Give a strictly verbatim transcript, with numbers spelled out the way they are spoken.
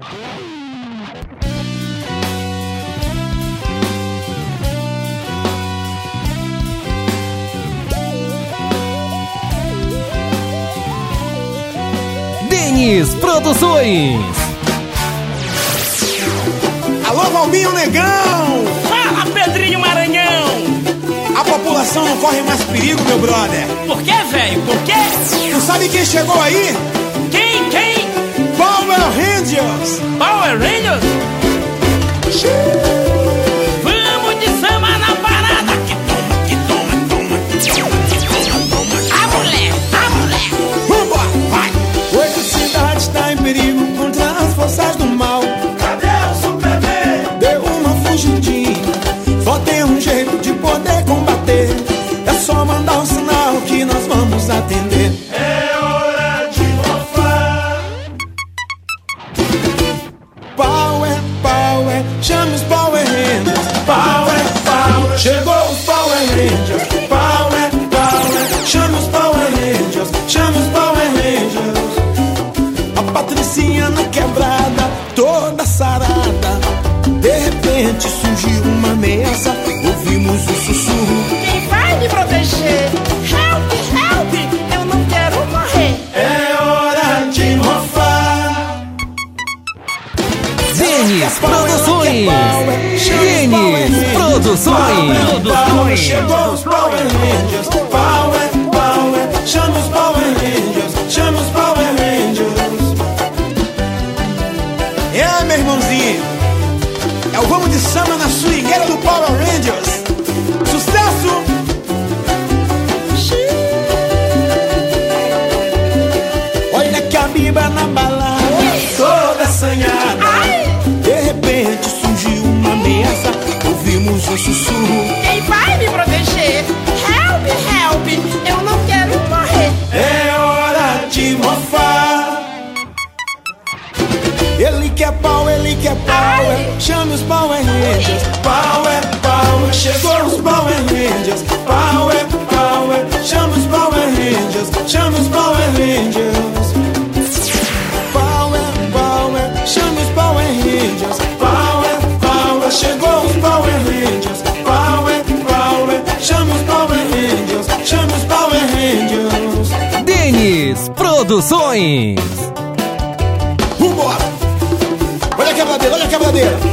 Denis Produções. Alô, Valminho Negão! Fala, Pedrinho Maranhão! A população não corre mais perigo, meu brother. Por que, velho? Por quê? Tu sabe quem chegou aí? Quem? Quem? Power Rangers! Power Rangers? Vamos de samba na parada! Que toma, que toma, toma, que toma, toma. A mulher, a mulher! Vambora, vai! Hoje a cidade está em perigo contra as forças do mal. Cadê o Superman? Deu uma fugidinha, só tem um jeito de poder combater. É só mandar um sinal que nós vamos atender. É hora de mofar. Power, Power, chame os Power Rangers. Power, Power, chegou os Power Rangers. Power, Power, chame os Power Rangers. Chame os Power Rangers. A Patricinha na quebrada, toda sarada. De repente surgiu uma ameaça. Ouvimos o sussurro. Quem vai me proteger? Help, help! Eu não quero morrer! É hora de mofar. Denis Produções. Denis Produções. Power, chegou os Power Rangers. Power, Power, chama os Power Rangers. Chama os Power Rangers. É, meu irmãozinho, é o vamos de samba na swingueira do Power Rangers. Sucesso! Olha que a biba na balada, toda assanhada. De repente surgiu uma ameaça. Ouvimos um sussurro. Quem vai me proteger? Help, help! Eu não quero morrer! É hora de mofar. Ele quer pau, ele quer power. Chame os Power Rangers. Power, Power, chegou os Power Rangers. Power, Power, chame os Power Rangers. Chame os Power Rangers. Power, Power, chame os Power Rangers. Power, Power, chegou os Power Rangers. Power, Power, chame os Power Rangers. Chame os Power Rangers. Denis Produções. Vambora! Olha a quebradeira, olha a quebradeira.